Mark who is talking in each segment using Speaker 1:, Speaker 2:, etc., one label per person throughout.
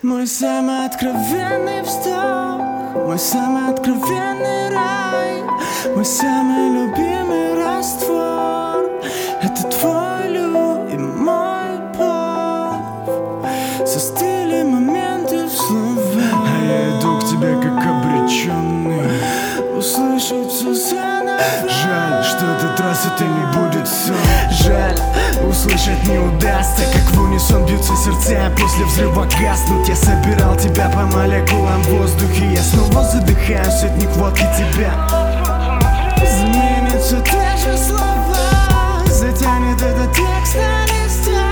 Speaker 1: Мой самый откровенный вздох, мой самый откровенный рай, мой самый любимый раствор. Это твой любимый пор. Застыли моменты в словах,
Speaker 2: а я иду к тебе как обреченный.
Speaker 1: Услышать все заново.
Speaker 2: Жаль, что этот раз это не будет сон.
Speaker 1: Жаль, услышать не удастся, как в унисон бьются сердца, после взрыва гаснут. Я собирал тебя по молекулам в воздухе, я снова задыхаюсь от нехватки тебя. Заменит все те же слова, затянет этот текст на листах.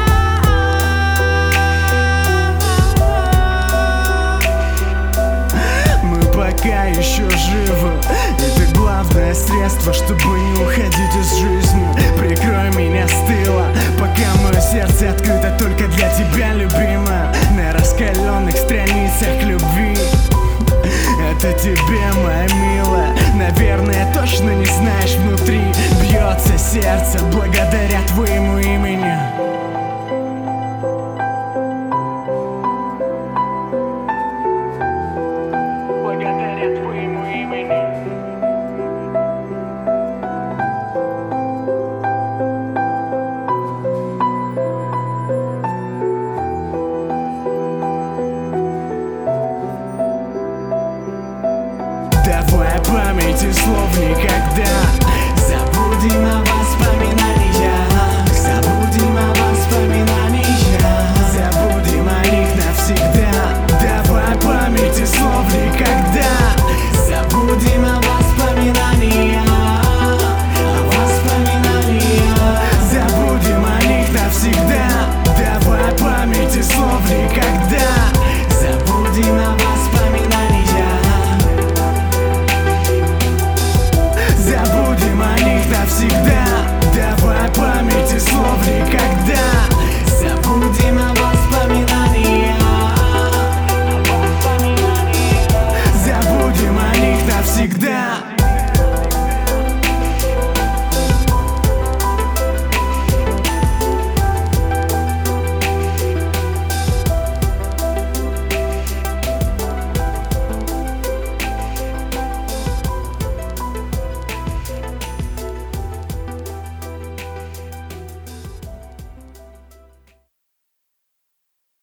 Speaker 1: Мы пока еще живы, это главное средство, чтобы не уходить из жизни. Прикрой меня с тыла, пока мое сердце открыто только для тебя, любимая. На раскаленных страницах любви. Это тебе, моя милая. Наверное, точно не знаешь, внутри бьется сердце благодаря твоему имени. Благодаря твоему имени. Давай памяти словника